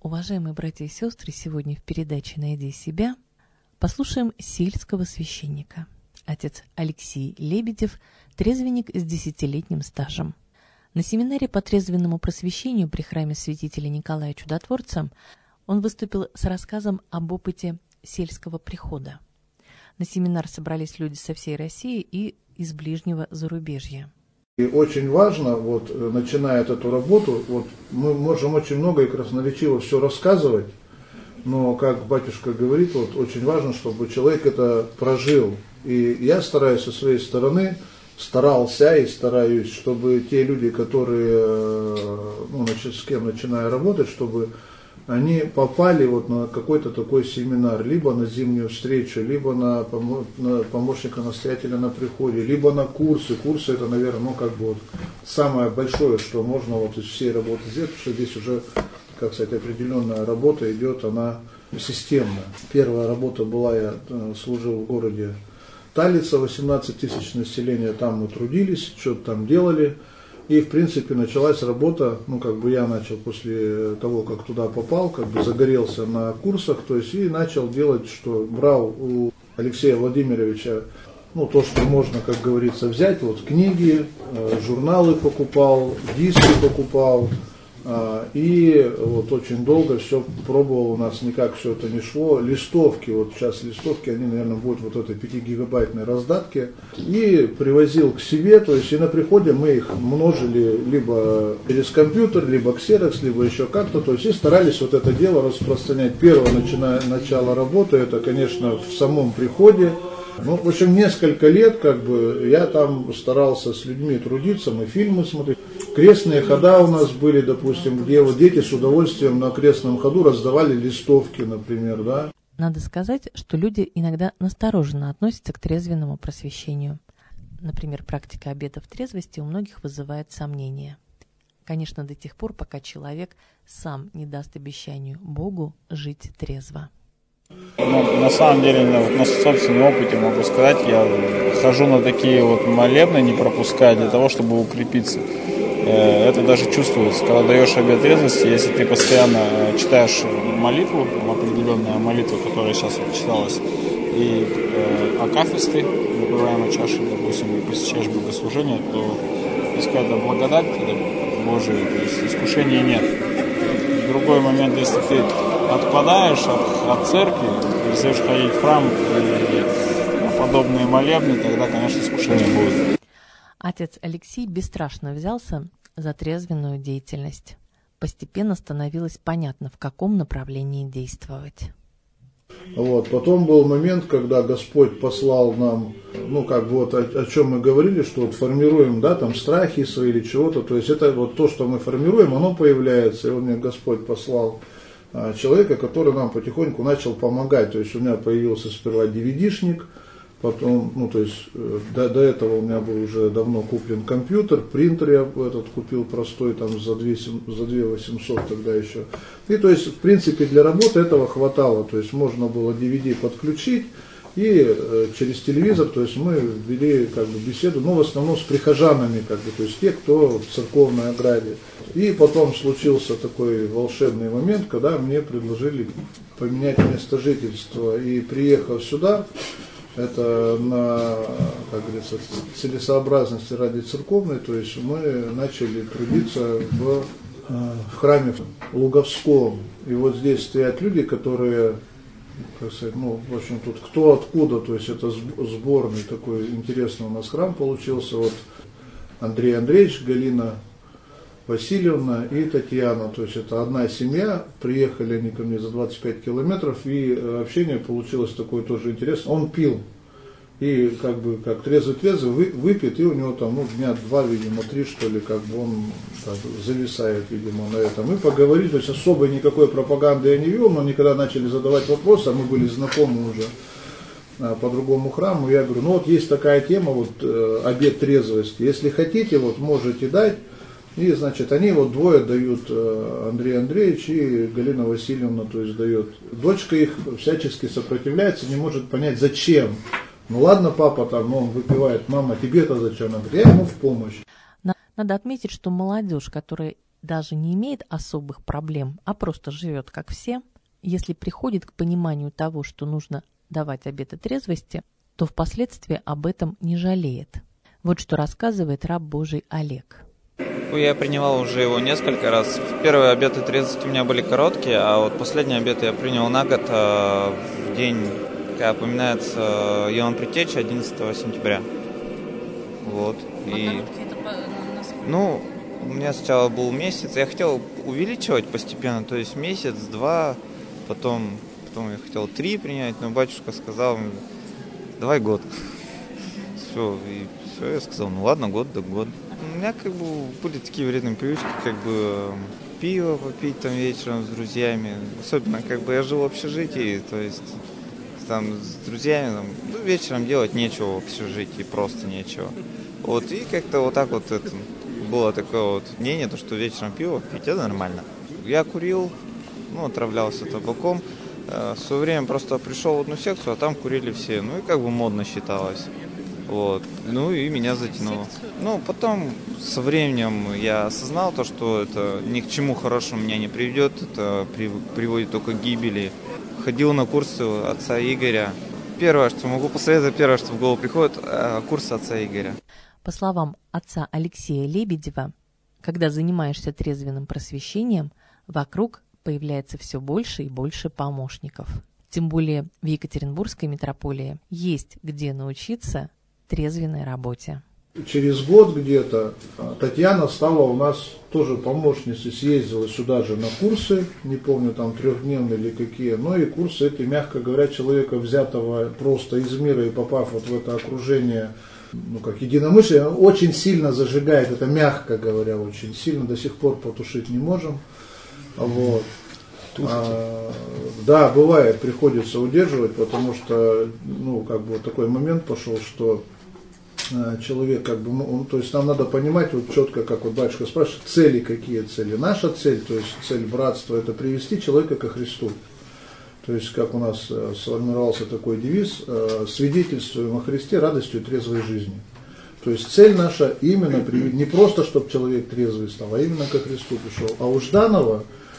Уважаемые братья и сестры, сегодня в передаче «Найди себя» послушаем сельского священника. Отец Алексей Лебедев, трезвенник с 10-летним стажем. На семинаре по трезвенному просвещению при храме святителя Николая Чудотворца он выступил с рассказом об опыте сельского прихода. На семинар собрались люди со всей России и из ближнего зарубежья. И очень важно, начиная эту работу, мы можем очень много и красноречиво все рассказывать, но, как батюшка говорит, очень важно, чтобы человек это прожил. И я стараюсь со своей стороны, старался и стараюсь, чтобы те люди, которые, с кем начинаю работать, чтобы они попали на какой-то такой семинар, либо на зимнюю встречу, либо на помощника настоятеля на приходе, либо на курсы. Курсы это, наверное, самое большое, что можно из всей работы сделать, потому что здесь уже, определенная работа идет, она системная. Первая работа была, я служил в городе Талица, 18 тысяч населения, там мы трудились, что-то там делали. И, в принципе, началась работа, я начал после того, как туда попал, загорелся на курсах, и начал делать, что брал у Алексея Владимировича, то, что можно, как говорится, взять, книги, журналы покупал, диски покупал, и очень долго все пробовал, у нас никак все это не шло. Листовки, сейчас листовки, они, наверное, будут в этой 5-гигабайтной раздатке. И привозил к себе, и на приходе мы их множили либо через компьютер, либо ксерокс, либо еще как-то, и старались это дело распространять. Первое начало работы, это, конечно, в самом приходе. Несколько лет, я там старался с людьми трудиться, мы фильмы смотрели. Крестные хода у нас были, допустим, где дети с удовольствием на крестном ходу раздавали листовки, например, да. Надо сказать, что люди иногда настороженно относятся к трезвенному просвещению. Например, практика обетов трезвости у многих вызывает сомнения. Конечно, до тех пор, пока человек сам не даст обещанию Богу жить трезво. На самом деле, на собственном опыте могу сказать, я хожу на такие молебны, не пропуская, для того, чтобы укрепиться. Это даже чувствуется, когда даешь обет трезвости, если ты постоянно читаешь молитву, определенная молитва, которая сейчас читалась, и акафисты, выпиваемой чаши, допустим, и посещаешь богослужение, то есть какая-то благодать Божия, то есть искушения нет. Другой момент, если ты отпадаешь от церкви, перестаешь ходить в храм и подобные молебны, тогда, конечно, искушение будет. Отец Алексей бесстрашно взялся за трезвенную деятельность. Постепенно становилось понятно, в каком направлении действовать. Потом был момент, когда Господь послал нам, о чем мы говорили, что формируем, страхи свои или чего-то, то есть это то, что мы формируем, оно появляется, и мне Господь послал человека, который нам потихоньку начал помогать, то есть у меня появился сперва DVD-шник, потом, до этого у меня был уже давно куплен компьютер, принтер я купил простой, за 2 800 тогда еще. И, то есть, в принципе, для работы этого хватало, то есть, можно было DVD подключить, и через телевизор, то есть, мы вели, беседу, в основном с прихожанами, то есть, те, кто в церковной ограде. И потом случился такой волшебный момент, когда мне предложили поменять место жительства, и приехав сюда, это на, целесообразности ради церковной, то есть мы начали трудиться в храме Луговском. И здесь стоят люди, которые, в общем, тут кто откуда, то есть это сборный такой интересный у нас храм получился. Андрей Андреевич, Галина Васильевна и Татьяна, то есть это одна семья, приехали они ко мне за 25 километров, и общение получилось такое тоже интересное. Он пил, и как трезвый выпьет, и у него дня 2, видимо, 3, что ли, он зависает, видимо, на этом. Мы поговорили, то есть особой никакой пропаганды я не вел, но они когда начали задавать вопросы, а мы были знакомы уже по другому храму, я говорю, есть такая тема, обет трезвости, если хотите, можете дать. И, они двое дают, Андрей Андреевич и Галина Васильевна, то есть дает. Дочка их всячески сопротивляется, не может понять, зачем. Ладно, папа он выпивает, мама, тебе-то зачем? Она говорит, я ему в помощь. Надо отметить, что молодежь, которая даже не имеет особых проблем, а просто живет как все, если приходит к пониманию того, что нужно давать обеты трезвости, то впоследствии об этом не жалеет. Вот что рассказывает раб Божий Олег. Я принимал уже его несколько раз. Первые обеты трезвости у меня были короткие, а вот последние обеты я принял на год в день, когда упоминается Иоанн Предтеча, 11 сентября. Вот. И, у меня сначала был месяц, я хотел увеличивать постепенно, то есть месяц, два, потом я хотел 3 принять, но батюшка сказал, давай год. Все, я сказал, ладно, год. У меня были такие вредные привычки, пиво попить там вечером с друзьями. Особенно, я жил в общежитии, то есть там с друзьями вечером делать нечего в общежитии, просто нечего. Вот, и как-то вот так вот это было такое вот мнение, то, что вечером пиво пить, это нормально. Я курил, отравлялся табаком. В свое время просто пришел в одну секцию, а там курили все. И модно считалось. Вот. И меня затянуло. Потом со временем я осознал то, что это ни к чему хорошему меня не приведет, это приводит только к гибели. Ходил на курсы отца Игоря. Первое, что могу посоветовать, первое, что в голову приходит, курсы отца Игоря. По словам отца Алексея Лебедева, когда занимаешься трезвенным просвещением, вокруг появляется все больше и больше помощников. Тем более в Екатеринбургской митрополии есть где научиться трезвенной работе. Через год где-то Татьяна стала у нас тоже помощницей, съездила сюда же на курсы, не помню, там 3-дневные или какие, и курсы эти, мягко говоря, человека, взятого просто из мира и попав вот в это окружение, единомыслие, очень сильно зажигает, это мягко говоря, очень сильно, до сих пор потушить не можем. Вот. Да, бывает, приходится удерживать, потому что, такой момент пошел, что человек, то есть нам надо понимать вот четко, как вот батюшка спрашивает, цели какие цели. Наша цель, то есть цель братства, это привести человека ко Христу. То есть, как у нас сформировался такой девиз, свидетельствуем о Христе радостью трезвой жизни. То есть цель наша именно, не просто, чтобы человек трезвый стал, а именно ко Христу пришел. А у Жданова,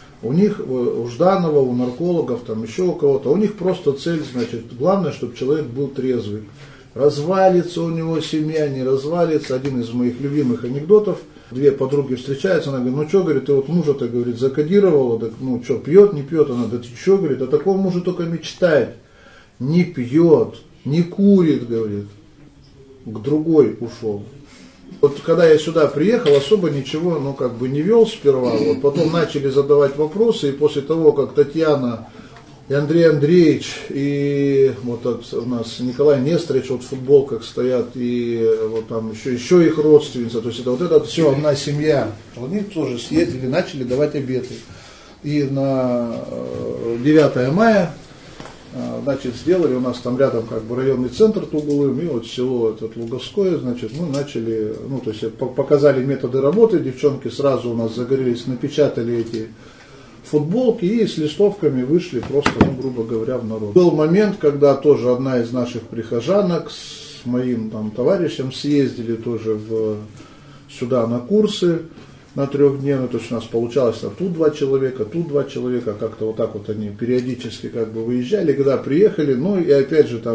у наркологов, там еще у кого-то, у них просто цель, главное, чтобы человек был трезвый. Развалится у него семья, не развалится. Один из моих любимых анекдотов. 2 подруги встречаются, она говорит, говорит, ты вот мужа-то, говорит, закодировала, так, пьет, не пьет? Она, да ты что, говорит, о таком муже только мечтает. Не пьет, не курит, говорит, к другой ушел. Вот когда я сюда приехал, особо ничего, не вел сперва, вот потом начали задавать вопросы, и после того, как Татьяна и Андрей Андреевич, и вот у нас Николай Несторович вот в футболках стоят, и вот там еще их родственница, то есть это все одна семья. Они тоже съездили, начали давать обеты. И на 9 мая, сделали у нас там рядом районный центр Тугулым, и вот село Луговское, мы начали, то есть показали методы работы, девчонки сразу у нас загорелись, напечатали эти футболки и с листовками вышли просто, грубо говоря, в народ. Был момент, когда тоже одна из наших прихожанок с моим товарищем съездили тоже сюда на курсы, на 3-дневные, то есть у нас получалось тут 2 человека, как-то вот так вот они периодически выезжали, когда приехали, и опять же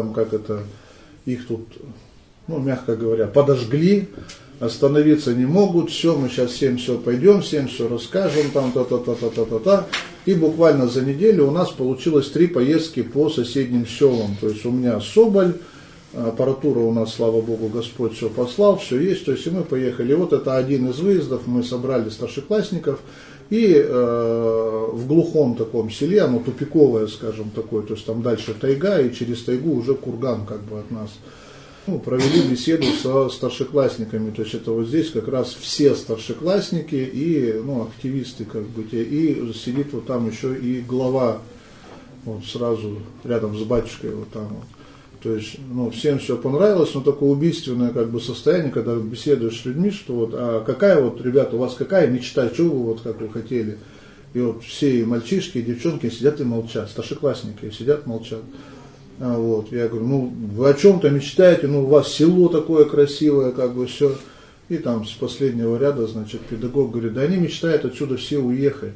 их тут, мягко говоря, подожгли, остановиться не могут, все, мы сейчас всем все пойдем, всем все расскажем, та-та-та-та-та-та-та. И буквально за неделю у нас получилось 3 поездки по соседним селам. То есть у меня Соболь, аппаратура у нас, слава Богу, Господь все послал, все есть. То есть и мы поехали. Вот это один из выездов, мы собрали старшеклассников. И в глухом таком селе, оно тупиковое, скажем, такое, то есть там дальше тайга, и через тайгу уже курган от нас. Провели беседу со старшеклассниками, то есть это вот здесь как раз все старшеклассники и активисты и сидит вот там еще и глава вот сразу рядом с батюшкой вот там вот. То есть всем все понравилось, но такое убийственное состояние, когда беседуешь с людьми, что вот, а какая вот, ребята, у вас какая мечта, что вы вот как вы хотели? И вот все и мальчишки, и девчонки сидят и молчат, старшеклассники сидят, молчат. Вот. Я говорю, вы о чем-то мечтаете, у вас село такое красивое, все. И там с последнего ряда, значит, педагог говорит, да они мечтают отсюда все уехать.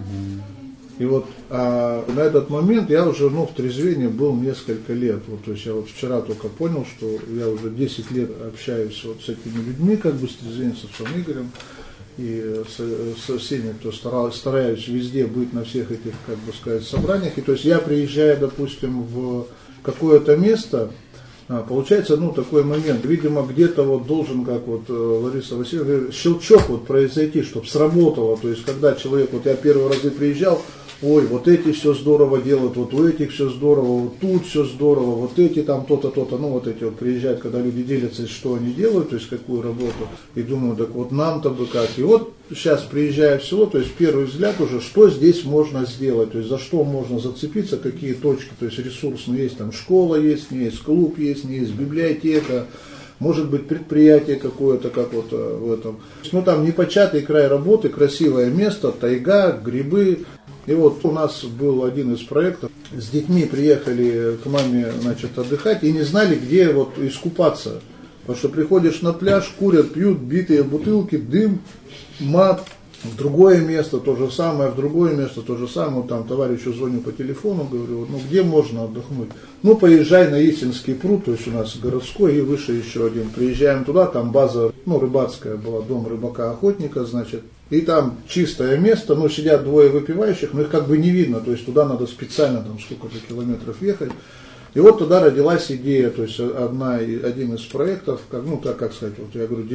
И вот на этот момент я уже в трезвении был несколько лет. Вот, то есть я вот вчера только понял, что я уже 10 лет общаюсь вот с этими людьми, как бы с трезвенцем, с отцом Игорем, и со всеми, кто стараюсь везде быть на всех этих, как бы сказать, собраниях. И то есть я приезжаю, допустим, в какое-то место, получается, такой момент, видимо, где-то вот должен, как вот Лариса Васильевна говорит, щелчок вот произойти, чтобы сработало. То есть, когда человек, вот я первый раз приезжал, ой, вот эти все здорово делают, вот у этих все здорово, вот тут все здорово, вот эти там то-то, то-то, вот эти вот приезжают, когда люди делятся, что они делают, то есть какую работу, и думаю, так вот нам-то бы как. И вот сейчас приезжая в село, то есть первый взгляд уже, что здесь можно сделать, то есть за что можно зацепиться, какие точки, то есть ресурсные есть, там школа есть, не есть клуб есть, не есть библиотека, может быть предприятие какое-то, как вот в этом. Там непочатый край работы, красивое место, тайга, грибы. И вот у нас был один из проектов, с детьми приехали к маме, значит, отдыхать и не знали, где вот искупаться. Потому что приходишь на пляж, курят, пьют, битые бутылки, дым, мат. В другое место то же самое, в другое место то же самое. Вот там товарищу звоню по телефону, говорю, где можно отдохнуть? Поезжай на Истинский пруд, то есть у нас городской и выше еще один. Приезжаем туда, там база, рыбацкая была, дом рыбака-охотника, значит. И там чистое место, сидят двое выпивающих, но их как бы не видно, то есть туда надо специально там сколько-то километров ехать. И вот туда родилась идея, то есть один из проектов, как сказать, вот я говорю,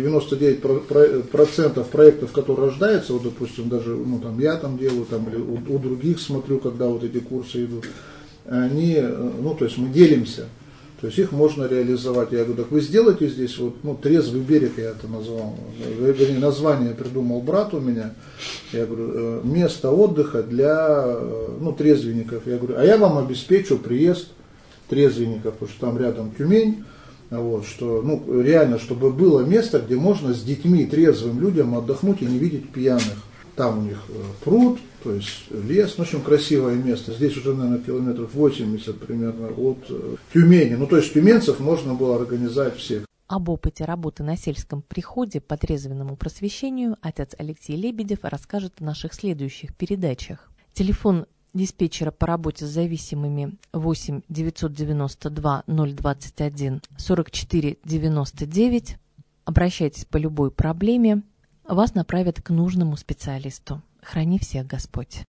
99% проектов, которые рождаются, вот допустим, даже я там делаю, там, или у других смотрю, когда вот эти курсы идут, они, то есть мы делимся. То есть их можно реализовать. Я говорю, так вы сделайте здесь трезвый берег, я это назвал. Вернее, название придумал брат у меня. Я говорю, место отдыха для трезвенников. Я говорю, а я вам обеспечу приезд трезвенников, потому что там рядом Тюмень. Вот, что, реально, чтобы было место, где можно с детьми, трезвым людям отдохнуть и не видеть пьяных. Там у них пруд, то есть лес, в общем, красивое место. Здесь уже, наверное, километров 80 примерно от Тюмени. То есть тюменцев можно было организовать всех. Об опыте работы на сельском приходе по трезвенному просвещению отец Алексей Лебедев расскажет в наших следующих передачах. Телефон диспетчера по работе с зависимыми 8 992 021 44 99. Обращайтесь по любой проблеме. Вас направят к нужному специалисту. Храни всех Господь.